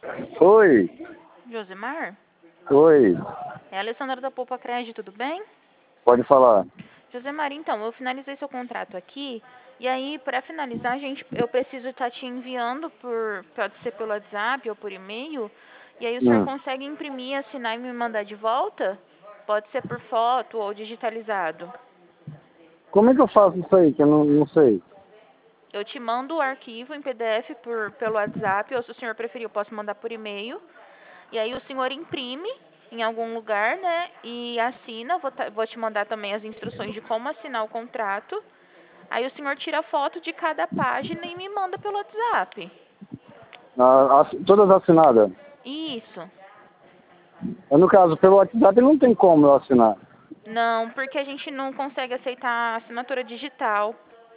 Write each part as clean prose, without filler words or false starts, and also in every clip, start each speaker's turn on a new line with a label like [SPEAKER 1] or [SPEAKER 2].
[SPEAKER 1] Oi,
[SPEAKER 2] Josemar?
[SPEAKER 1] oi,
[SPEAKER 2] É a Alessandra da Poupa Crédito, tudo bem?
[SPEAKER 1] pode falar.
[SPEAKER 2] Josemar, então, eu finalizei seu contrato aqui, e aí, para finalizar, eu preciso estar te enviando pode ser pelo WhatsApp ou por e-mail, e aí o senhor
[SPEAKER 1] Hum.
[SPEAKER 2] consegue imprimir, assinar e me mandar de volta? Pode ser por foto ou digitalizado.
[SPEAKER 1] Como é que eu faço isso aí, que eu não sei?
[SPEAKER 2] Eu te mando o arquivo em PDF pelo WhatsApp, ou se o senhor preferir, eu posso mandar por e-mail. E aí o senhor imprime em algum lugar, né? E assina. Vou te mandar também as instruções de como assinar o contrato. Aí o senhor tira foto de cada página e me manda pelo WhatsApp.
[SPEAKER 1] Todas assinadas.
[SPEAKER 2] Isso.
[SPEAKER 1] No caso, pelo WhatsApp não tem como eu assinar.
[SPEAKER 2] Não, porque a gente não consegue aceitar assinatura digital.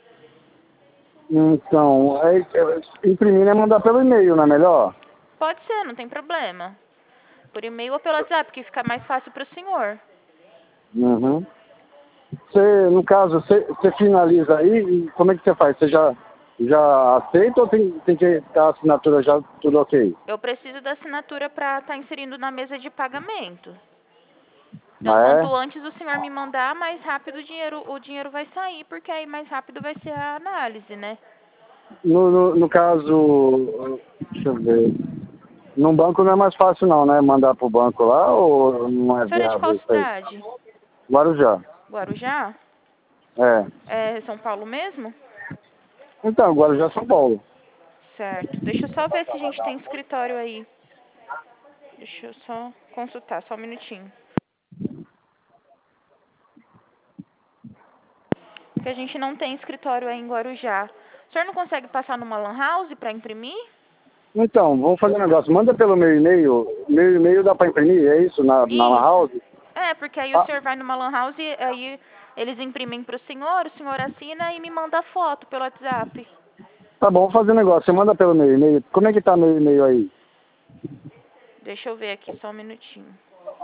[SPEAKER 1] Então, imprimir é mandar pelo e-mail, não é melhor?
[SPEAKER 2] Pode ser, não tem problema. Por e-mail ou pelo WhatsApp, que fica mais fácil para o senhor.
[SPEAKER 1] Uhum. No caso, você finaliza aí, e como é que você faz? Você já aceita ou tem que estar a assinatura já tudo ok?
[SPEAKER 2] Eu preciso da assinatura para estar inserindo na mesa de pagamento. Então,
[SPEAKER 1] Ah,
[SPEAKER 2] quanto
[SPEAKER 1] é?
[SPEAKER 2] antes o senhor me mandar, mais rápido o dinheiro vai sair, porque aí mais rápido vai ser a análise, né?
[SPEAKER 1] No caso, deixa eu ver. No banco não é mais fácil não, né? Mandar pro banco lá ou não é
[SPEAKER 2] O senhor é de qual
[SPEAKER 1] viável isso aí?
[SPEAKER 2] cidade?
[SPEAKER 1] Guarujá.
[SPEAKER 2] Guarujá?
[SPEAKER 1] É.
[SPEAKER 2] É São Paulo mesmo?
[SPEAKER 1] Então, Guarujá, São Paulo.
[SPEAKER 2] Certo. Deixa eu só ver se a gente tem escritório aí. Deixa eu só consultar, só um minutinho. Porque a gente não tem escritório aí em Guarujá. O senhor não consegue passar numa lan house para imprimir?
[SPEAKER 1] Então, vamos fazer um negócio. Manda pelo meu e-mail. Meu e-mail dá pra imprimir, é isso? Na Lan
[SPEAKER 2] Isso.
[SPEAKER 1] House?
[SPEAKER 2] É, porque aí o
[SPEAKER 1] Ah,
[SPEAKER 2] senhor vai numa lan house e aí eles imprimem para o senhor assina e me manda a foto pelo WhatsApp.
[SPEAKER 1] tá bom, vamos fazer um negócio. Você manda pelo meu e-mail. Como é que tá meu e-mail aí?
[SPEAKER 2] Deixa eu ver aqui só um minutinho.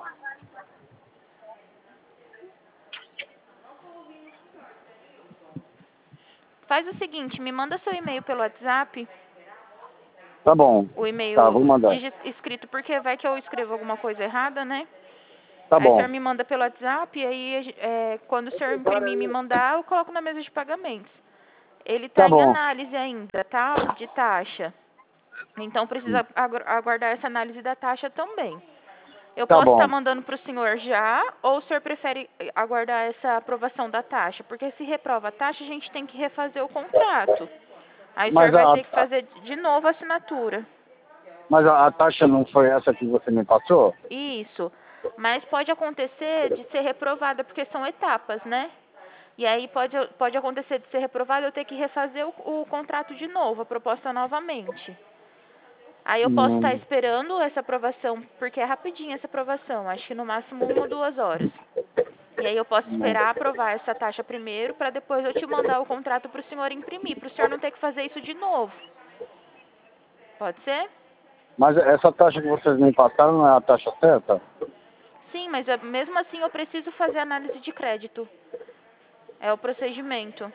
[SPEAKER 2] Faz o seguinte, me manda seu e-mail pelo WhatsApp,
[SPEAKER 1] Tá bom.
[SPEAKER 2] o
[SPEAKER 1] Tá,
[SPEAKER 2] e-mail
[SPEAKER 1] vou mandar.
[SPEAKER 2] escrito, porque vai que eu escrevo alguma coisa errada, né?
[SPEAKER 1] Tá
[SPEAKER 2] Aí o
[SPEAKER 1] bom.
[SPEAKER 2] senhor me manda pelo WhatsApp, e aí quando o senhor imprimir e me mandar, eu coloco na mesa de pagamentos. Ele
[SPEAKER 1] Tá
[SPEAKER 2] está em
[SPEAKER 1] bom.
[SPEAKER 2] análise ainda, tá? De taxa. Então precisa aguardar essa análise da taxa também. Eu
[SPEAKER 1] Tá
[SPEAKER 2] posso estar
[SPEAKER 1] bom.
[SPEAKER 2] mandando para o senhor já, ou o senhor prefere aguardar essa aprovação da taxa? Porque se reprova a taxa, a gente tem que refazer o contrato. Aí o senhor
[SPEAKER 1] Mas
[SPEAKER 2] vai ter que fazer de novo a assinatura.
[SPEAKER 1] a taxa não foi essa que você me passou?
[SPEAKER 2] Isso. Mas pode acontecer de ser reprovada, porque são etapas, né? E aí pode acontecer de ser reprovada, eu ter que refazer o contrato de novo, a proposta novamente. Aí eu posso estar
[SPEAKER 1] Hum,
[SPEAKER 2] esperando essa aprovação, porque é rapidinho essa aprovação, acho que no máximo 1 ou 2 horas. E aí eu posso
[SPEAKER 1] não.
[SPEAKER 2] esperar aprovar essa taxa primeiro, para depois eu te mandar o contrato para o senhor imprimir, para o senhor não ter que fazer isso de novo. Pode ser?
[SPEAKER 1] Mas essa taxa que vocês me passaram não é a taxa certa?
[SPEAKER 2] Sim, mas mesmo assim eu preciso fazer análise de crédito. É o procedimento.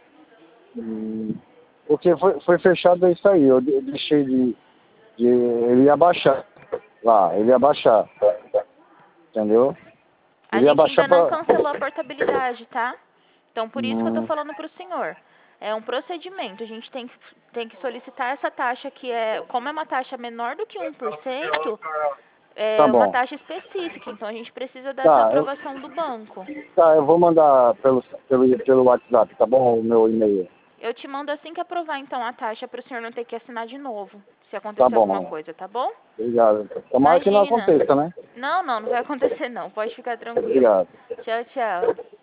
[SPEAKER 1] Porque foi fechado isso aí. Eu deixei ele ia baixar lá, ele ia baixar, entendeu?
[SPEAKER 2] A
[SPEAKER 1] Ele ia
[SPEAKER 2] gente
[SPEAKER 1] baixar
[SPEAKER 2] ainda não
[SPEAKER 1] pra.
[SPEAKER 2] cancelou a portabilidade, tá? Então por isso que eu tô
[SPEAKER 1] Hum,
[SPEAKER 2] falando pro senhor. É um procedimento. A gente tem que solicitar essa taxa que como é uma taxa menor do que 1%,
[SPEAKER 1] tá
[SPEAKER 2] é uma
[SPEAKER 1] bom.
[SPEAKER 2] taxa específica. Então a gente precisa dessa
[SPEAKER 1] Tá,
[SPEAKER 2] aprovação do banco.
[SPEAKER 1] eu vou mandar pelo WhatsApp, tá bom? O meu e-mail.
[SPEAKER 2] Eu te mando assim que aprovar então a taxa para o senhor não ter que assinar de novo, se
[SPEAKER 1] Tá
[SPEAKER 2] acontecer alguma
[SPEAKER 1] bom.
[SPEAKER 2] coisa, tá bom?
[SPEAKER 1] Obrigado. Tomara que não
[SPEAKER 2] Imagina.
[SPEAKER 1] aconteça, né?
[SPEAKER 2] Não, não vai acontecer não. Pode ficar tranquilo.
[SPEAKER 1] Obrigado.
[SPEAKER 2] Tchau, tchau.